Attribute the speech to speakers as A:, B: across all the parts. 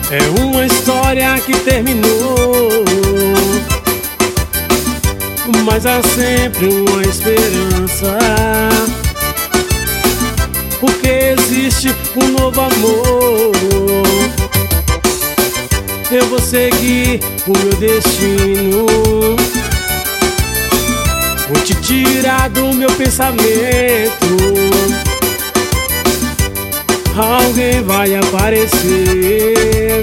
A: É uma história que terminou, mas há sempre uma esperança, porque existe um novo amor. Eu vou seguir o meu destino, vou te tirar do meu pensamento. Alguém vai aparecer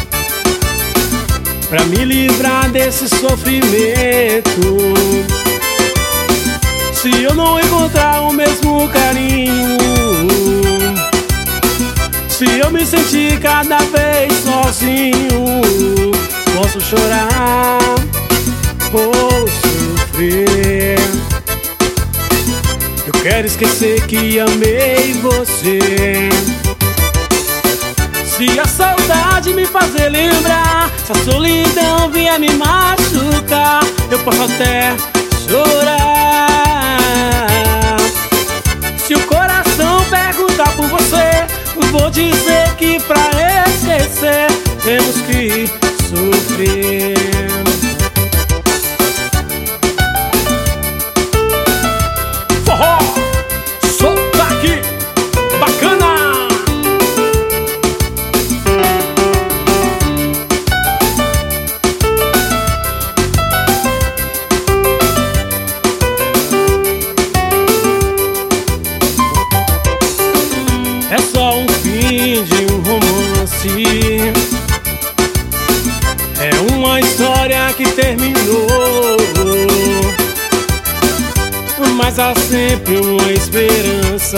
A: pra me livrar desse sofrimento. Se eu não encontrar o mesmo carinho, se eu me sentir cada vez sozinho, posso chorar ou sofrer. Eu quero esquecer que amei você. Se a saudade me fazer lembrar, se a solidão vier me machucar, eu posso até chorar. Se o coração perguntar por você, vou dizer que pra esquecer temos que sofrer. Forró, solta aqui, bacana! É só um fim de um romance, é uma história que terminou, mas há sempre uma esperança,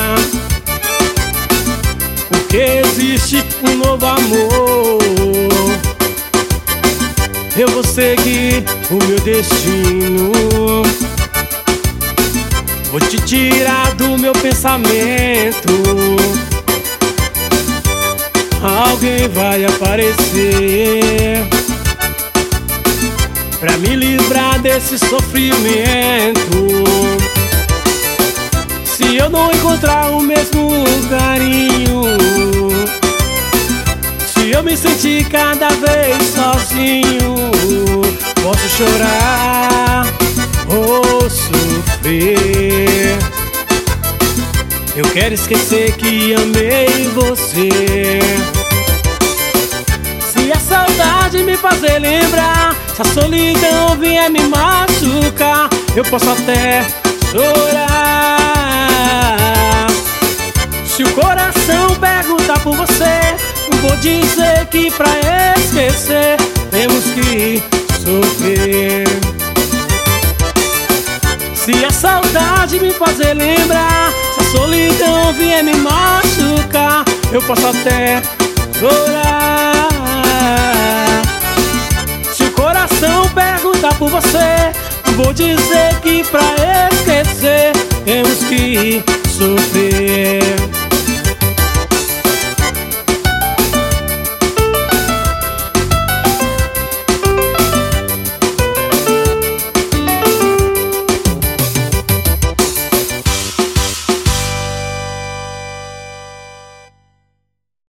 A: porque existe um novo amor. Eu vou seguir o meu destino, vou te tirar do meu pensamento. Alguém vai aparecer pra me livrar desse sofrimento. Se eu não encontrar o mesmo carinho, se eu me sentir cada vez sozinho, posso chorar ou sofrer. Eu quero esquecer que amei você. Se a saudade me fazer lembrar, se a solidão vier me machucar, eu posso até chorar. Se o coração perguntar por você, vou dizer que pra esquecer temos que sofrer. Se a saudade me fazer lembrar, se a solidão vier me machucar, eu posso até chorar. Se o coração perguntar por você, vou dizer que pra esquecer temos que sofrer.